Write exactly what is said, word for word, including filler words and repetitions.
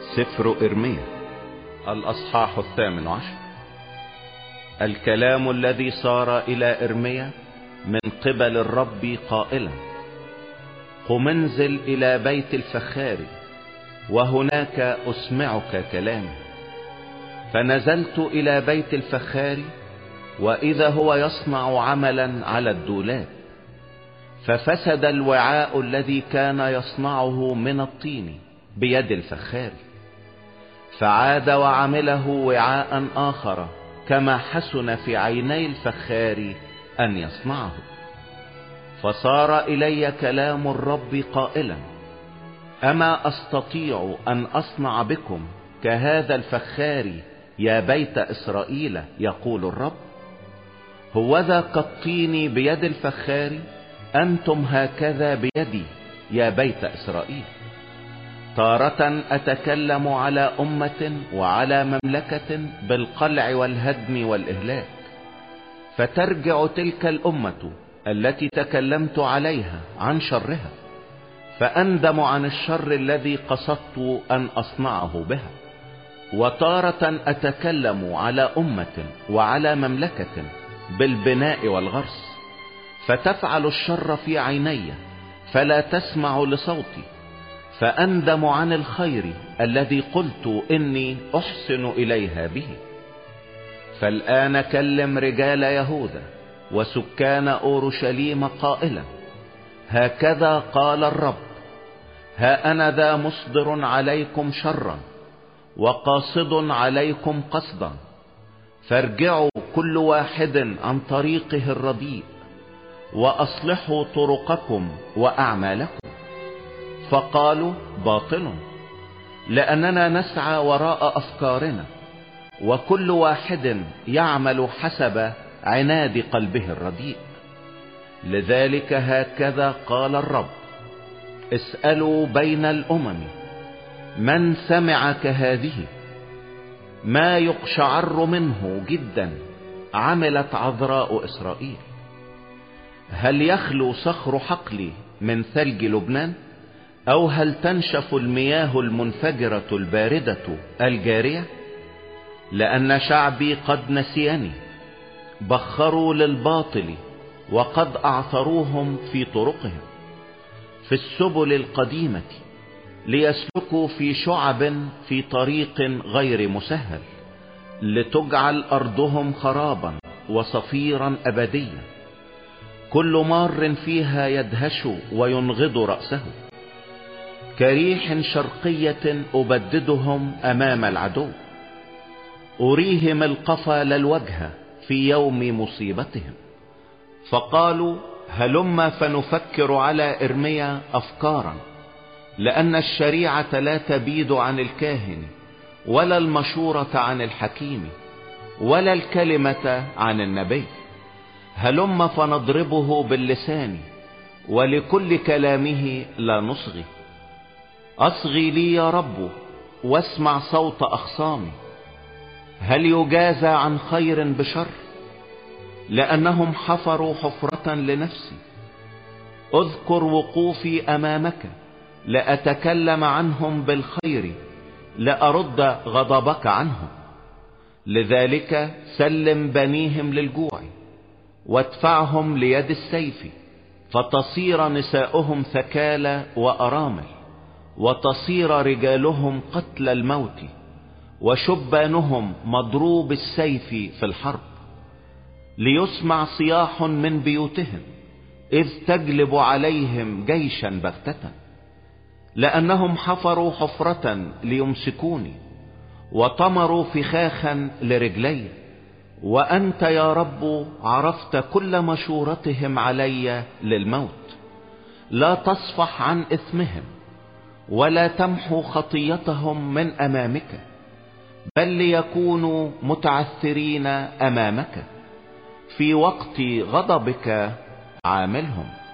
سفر إرميا الأصحاح الثامن عشر. الكلام الذي صار إلى إرميا من قبل الرب قائلا: قم انزل إلى بيت الفخار وهناك أسمعك كلامي. فنزلت إلى بيت الفخار وإذا هو يصنع عملا على الدولاب، ففسد الوعاء الذي كان يصنعه من الطين بيد الفخار، فعاد وعمله وعاء آخر كما حسن في عيني الفخار أن يصنعه. فصار إلي كلام الرب قائلا: أما أستطيع أن أصنع بكم كهذا الفخار يا بيت إسرائيل؟ يقول الرب. هوذا كالطين بيد الفخار، أنتم هكذا بيدي يا بيت إسرائيل. تارة أتكلم على أمة وعلى مملكة بالقلع والهدم والإهلاك، فترجع تلك الأمة التي تكلمت عليها عن شرها، فأندم عن الشر الذي قصدت أن أصنعه بها. وتارة أتكلم على أمة وعلى مملكة بالبناء والغرس، فتفعل الشر في عيني فلا تسمع لصوتي، فأندم عن الخير الذي قلت إني أحسن إليها به. فالآن كلم رجال يهوذا وسكان أورشليم قائلا: هكذا قال الرب: ها أنا ذا مصدر عليكم شرا وقاصد عليكم قصدا، فارجعوا كل واحد عن طريقه الرديء وأصلحوا طرقكم وأعمالكم. فقالوا: باطل، لأننا نسعى وراء أفكارنا، وكل واحد يعمل حسب عناد قلبه الرديء. لذلك هكذا قال الرب: اسألوا بين الأمم من سمع كهذه، ما يقشعر منه جدا عملت عذراء إسرائيل. هل يخلو صخر حقلي من ثلج لبنان؟ أو هل تنشف المياه المنفجرة الباردة الجارية؟ لأن شعبي قد نسيني، بخروا للباطل وقد أعثروهم في طرقهم في السبل القديمة، ليسلكوا في شعب في طريق غير مسهل، لتجعل أرضهم خرابا وصفيرا أبديا، كل مار فيها يدهش وينغض رأسه. كريح شرقية أبددهم أمام العدو، أريهم القفا للوجه في يوم مصيبتهم. فقالوا: هلما فنفكر على إرميا أفكارا، لأن الشريعة لا تبيد عن الكاهن، ولا المشورة عن الحكيم، ولا الكلمة عن النبي. هلما فنضربه باللسان، ولكل كلامه لا نصغي. أصغي لي يا رب واسمع صوت أخصامي. هل يجازى عن خير بشر؟ لأنهم حفروا حفرة لنفسي. اذكر وقوفي أمامك، لأتكلم عنهم بالخير، لأرد غضبك عنهم. لذلك سلم بنيهم للجوع، وادفعهم ليد السيف، فتصير نساؤهم ثكالى وأرامل، وتصير رجالهم قتل الموت، وشبانهم مضروب السيف في الحرب. ليسمع صياح من بيوتهم، إذ تجلب عليهم جيشا بغتة. لأنهم حفروا حفرة ليمسكوني، وطمروا فخاخا لرجلي. وأنت يا رب عرفت كل مشورتهم علي للموت. لا تصفح عن إثمهم، ولا تمحو خطيتهم من أمامك، بل ليكونوا متعثرين أمامك في وقت غضبك عاملهم.